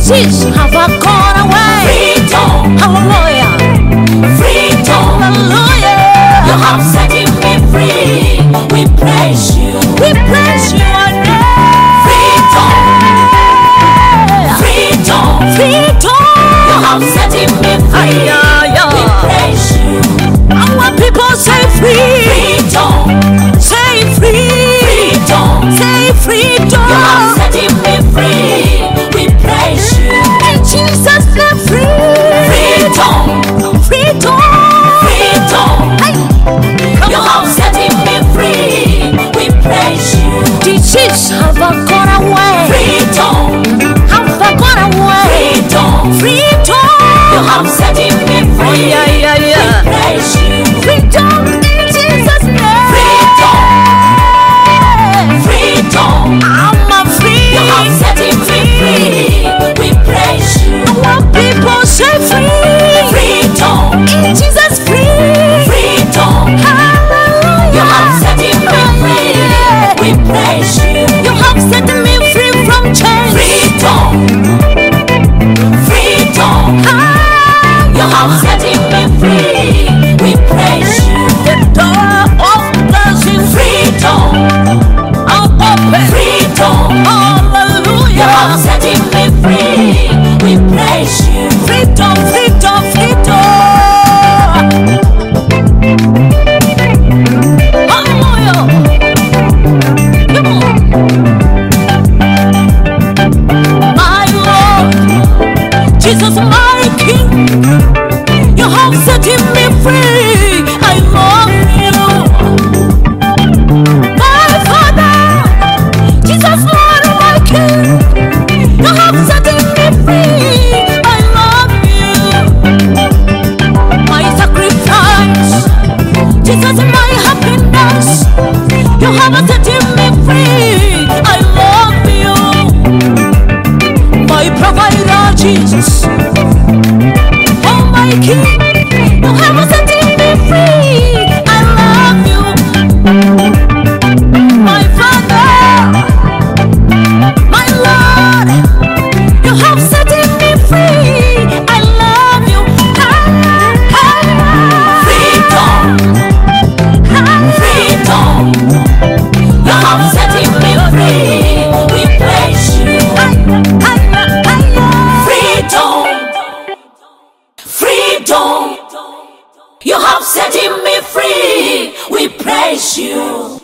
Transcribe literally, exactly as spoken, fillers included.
Disease have I gone away. Freedom. Hallelujah. Freedom. Hallelujah. You have set me free. We praise you. We praise you and Freedom. Freedom. freedom. You have set me free. Yeah, yeah. We praise you. I want people say free. Freedom. Say free. Freedom. Say freedom. You have set me free. We praise you. In Jesus' name, free. Freedom. Freedom. Freedom. Hey. Come You on. have set me free. We praise you. Disease have I gone away. Freedom. Have I gone away. Freedom. Freedom. You have set me free. Oh yeah, yeah, yeah. We praise you. Freedom in Jesus' name. Freedom. Freedom. I'm a free. You have set me free. We praise you. I want people say free. Freedom. In Jesus free. Freedom. Hallelujah. You have set me free. We praise you. You have set me free from chains. Freedom. Freedom. Ah, You have set me free. We praise you. the door of blessing. Freedom. I'm open. Freedom. You Hallelujah. have set me free. We praise you. Freedom, freedom, freedom. Hallelujah. Come on. My Lord, Jesus, my King, you have set me free. I love you. My Father, Jesus, Lord, my King, you have set me free. I love you. My sacrifice, Jesus, my happiness, you have set me free. I love you. My provider, Jesus, oh my King, you have set me free. I love you. My Father, my Lord, you have set me free. I love you. Freedom. Freedom. You have set me free. We praise you. Freedom. Freedom. You have set me free. We praise you.